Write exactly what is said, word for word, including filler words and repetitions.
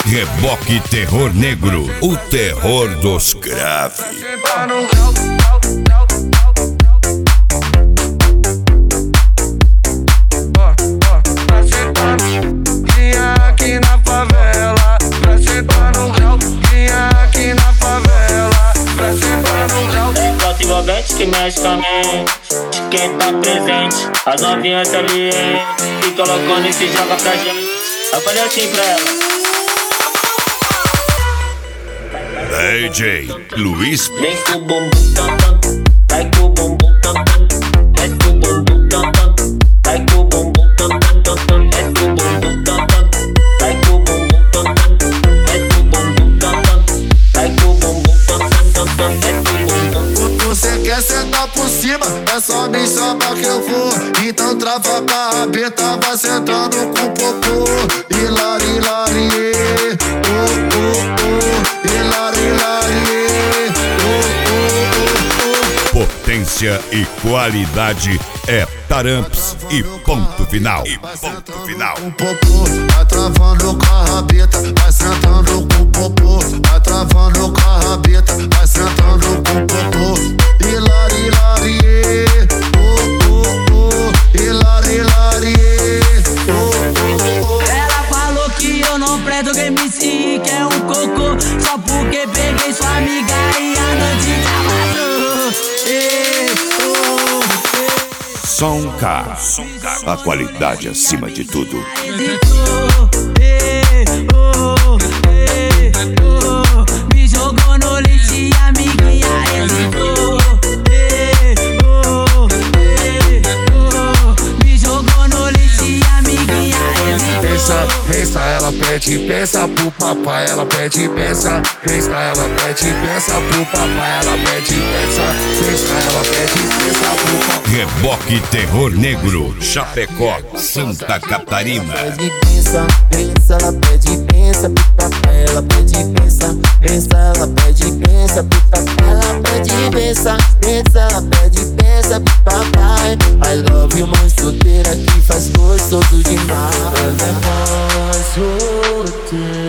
Reboque Terror Negro, o terror dos graves. Aqui na favela, pra sentar no grau. Vinha aqui na favela, pra sentar no grau. Enquanto envolvente que mexe com a mente de quem tá presente. As novinhas ali, se colocando e se joga pra gente. Eu falei assim pra ela: D J Luiz. vem com o bumbum tam tam, vai com o bumbum tam tam, vai com o bumbum tam tam, vai com o bumbum tam tam tam tam, vai com o bumbum tam tam, vai com o bumbum tam tam, vai com o bumbum tam tam, vai com o bumbum tam tam tam tam, vai com o bumbum. Você quer sentar por cima, é só me chamar que eu vou. Então trava a rabeta, vai sentando com o popô. Hilari, hilari, oh, oh, oh. Hilari, hilari, oh, oh, oh, oh. Potência e qualidade é Taramps e ponto final. E ponto final. Com o popô, vai travando com a rabeta, vai sentando com o popô. Vai travando com a rabeta, vai sentando com o popô. Hilari, hilari, oh, oh, oh. Hilari, hilari, oh, oh, oh. Ela falou que eu não presto, que M C que é um cocô. Só porque peguei sua amiga e a noite já passou. Ei, oh, ei. Sonka, a qualidade acima de tudo. Hesitou, ei, oh, ei, oh. Me jogou no lixo e a amiguinha hesitou. Ei, oh, ei, oh. Me jogou no lixo e a amiguinha hesitou. Pensa, pensa, ela pede, pensa pro papai, ela pede, pensa, pensa, ela pede, pensa pro papai, ela pede, pensa, pensa, ela pede, pensa pro papai. Reboque Terror Negro, Chapecó, Santa Catarina. Pede, pensa, pensa, ela pede, pensa pro papai, ela pede, pensa, pensa, ela pede, pensa pro papai, ela pede, pensa, pensa, ela pede, pensa pro papai. I love you, mãe solteira que faz gostoso demais. É mais solteira.